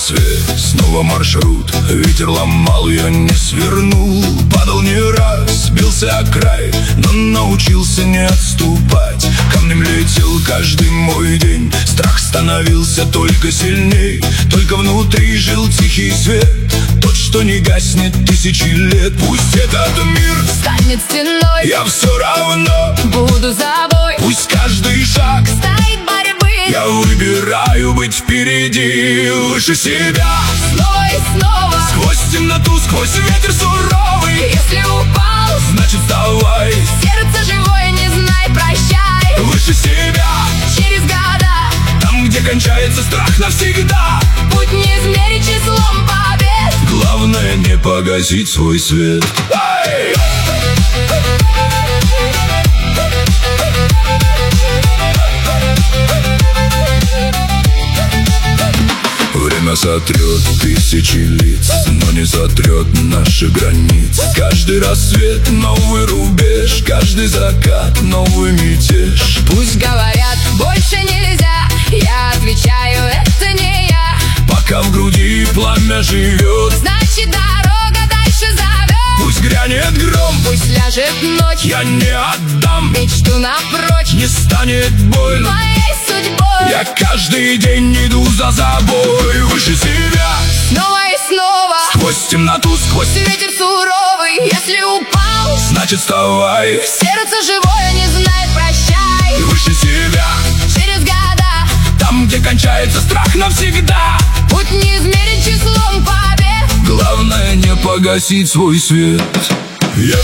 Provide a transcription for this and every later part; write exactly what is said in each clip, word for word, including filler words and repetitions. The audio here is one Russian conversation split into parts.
рассвет, снова маршрут. Ветер ломал, я не свернул. Падал не раз, бился о край, но научился не отступать. Камнем летел каждый мой день, страх становился только сильней. Только внутри жил тихий свет, тот, что не гаснет тысячи лет. Пусть этот мир станет стеной, я все равно буду за собой. Пусть каждый шаг стоит борьбы, я выбираю быть впереди, выше себя. Снова и снова, сквозь темноту, сквозь ветер суровый. Если упал, значит вставай. Сердце живое, не знай, прощай. Выше себя, через года, там, где кончается страх навсегда. Путь не измерить числом побед. Главное не погасить свой свет. Ай! Время сотрет тысячи лиц, но не сотрет наши границ. Каждый рассвет новый рубеж, каждый закат новый мятеж. Пусть говорят, больше нельзя, я отвечаю, это не я. Пока в груди пламя живет, значит дорога дальше зовет. Пусть грянет гром, пусть ляжет ночь, я не отдам мечту напрочь. Не станет больно моей судьбой, я каждый день иду за собой. Выше себя, снова и снова, сквозь темноту, сквозь ветер суровый. Если упал, значит вставай. Сердце живое, не знает, прощай. Выше себя, через года, там, где кончается страх навсегда. Путь не измерить числом побед. Главное не погасить свой свет. yeah.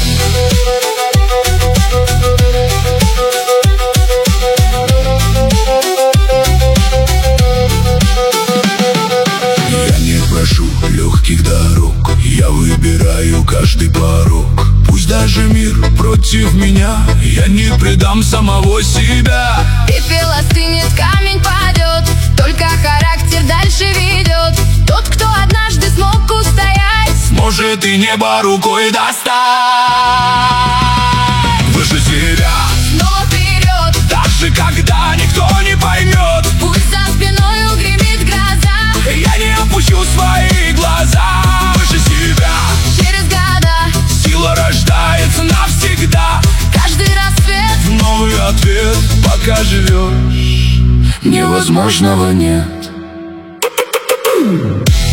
Я не прошу легких дорог, я выбираю каждый порог. Пусть даже мир против меня, я не предам самого себя. Пепел остынет, камень падет, только характер дальше ведет. Тот, кто однажды смог устоять, может и небо рукой достать. Выше себя, снова вперед, даже когда никто не поймет. Пусть за спиной угремит гроза, я не опущу свои глаза. Выше себя, через года, сила рождается навсегда. каждый рассвет новый ответ. Пока живешь, невозможного нет.